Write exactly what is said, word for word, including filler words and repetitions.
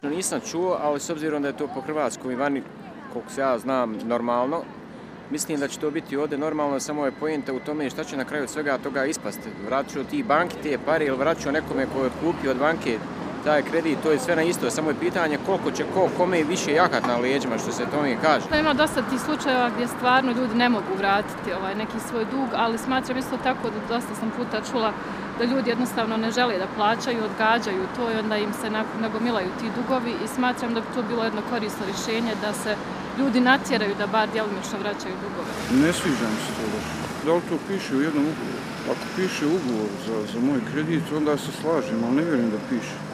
Nisam čuo, ali s obzirom da je to po Hrvatskoj i vani, koliko se ja znam, normalno, mislim da će to biti ovdje normalno, samo je poenta u tome šta će na kraju svega toga ispasti. Vratit ću ti banki te pare ili vratit ću nekome koji je otkupio od banke taj kredit, to je sve na isto, samo je pitanje koliko će ko, kome više jahat na leđima, što se tome kaže. Ima dosta tih slučajeva gdje stvarno ljudi ne mogu vratiti ovaj neki svoj dug, ali smatram isto tako da dosta sam puta čula da ljudi jednostavno ne žele da plaćaju, odgađaju to i onda im se nagomilaju ti dugovi i smatram da bi to bilo jedno korisno rješenje da se ljudi natjeraju da bar djelomično vraćaju dugove. Ne sviđa mi se to baš. Da li to piše u jednom ugovoru? Ako piše ugovor za, za moj kredit, onda se slažem, ali ne vjerujem da piše.